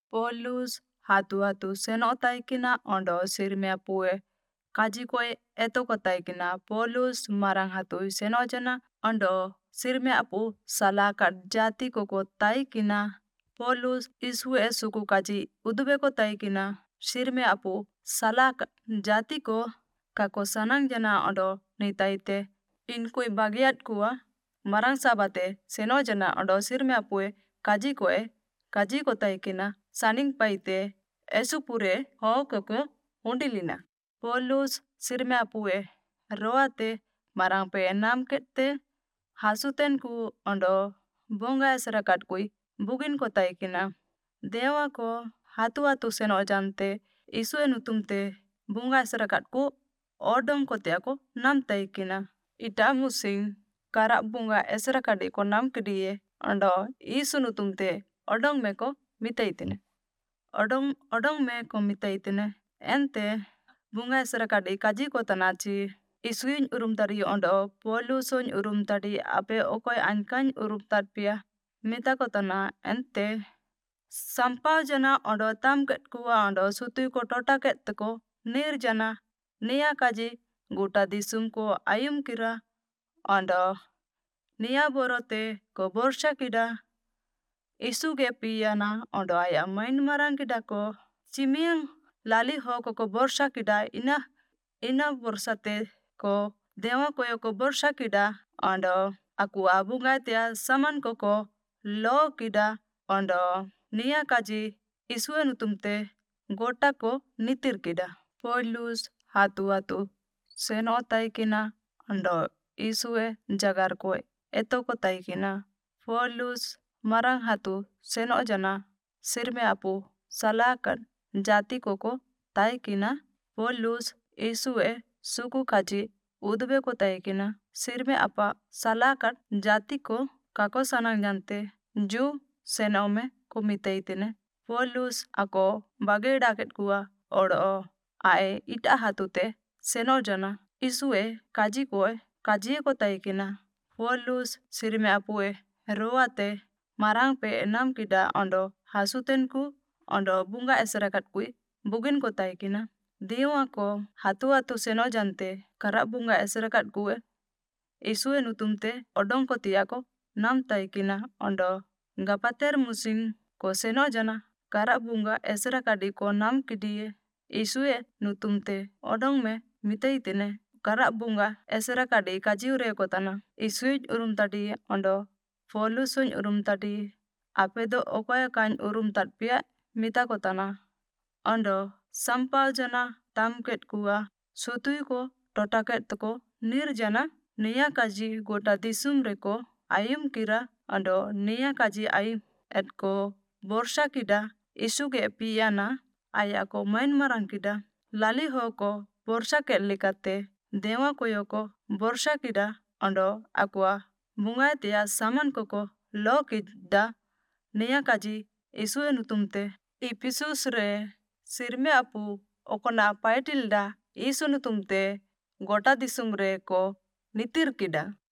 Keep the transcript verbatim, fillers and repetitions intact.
Paulus hatu-hatu senok taikina ondo sirme apue kaji koe eto ko taikina Paulus marang hatui senok jana ondo sirme apu salakat jati koko taikina Paulus isu e suku kaji udube ko taikina sirme apu salakat jati ko kako sanang jana ondo ni taite inkui bagiat kuwa marang sabate senok jana ondo sirme apue kaji koe kaji ko taikina saning paite esupure ho koko undilina. Paulus sirme apue roate marang pe enam kete hasuten ku ondo bonga serakat kui bugin ko taikina dewa ko hatu-hatu senok jante isu enutumte bunga serakat ku odong ko te ako nam taikina ita musing kara bunga eserakat ko nam kedie ondo isu nutumte odong meko mitaitine odong odong me ko mitaitine ente bunga serakat kaji ko tanachi isuin urum tari ondo Paulusun urum tari ape okoy angkany urum tatpia mita ko tana ente sampau jana ondo tam ket kuwa ondo sutui ko tota ket teko nir jana nia kaji guta disum ko ayum kira ondo nia borote ko borsa kida isu ge piyana ondo aya main marang kida ko cimiang lali ho koko borsa kida ina ina borsa te ko dewa koyo ko borsa kida ondo aku abunga tia saman koko lo kida ondo nia kaji isu enutumte gota ko nitir kida. Paulus hatu-hatu senok taikina ondo isue jagar ko eto ko taikina Paulus marang hatu senok jana sirme apu salakat jati koko taikina Paulus isue suku kaji udube ko taikina sirme apa salakat jati ko kako sanang jante ju senome ko mitaitine Paulus ako bage daket kuwa odo ae ita hatute senok jana isue kaji koe kaji ko taikina Paulus sirme apue roate marang pe enam kida ondo hasuten ku ondo bunga eserakat kui bugin ko taikina dewa ko hatu-hatu senok jante kara bunga eserakat kue isu enutumte odong ko tiako nam taikina ondo gapater musing ko senok jana kara bunga eserakat ko nam kidie isue nutumte odong me mitaitine kara bunga eserakat kaji ure ko tana isuj urum tadi ondo Paulusun urum tadi apedo okoy kany urum tatpia mita ko tana ondo sampau jana tam ket kuwa sutui ko tota ket teko nir jana nia kaji gota disum reko ayum kira ondo nia kaji ayum etko borsa kida isu ge piyana aya ko main marang kida lali ho ko borsa ket likate dewa koyo ko borsa kida ondo akwa bunga tia saman koko lo kida nia kaji isu enutumte Ipisus re sirme apu okona paitilda isu nutumte gota disum re ko nitir kida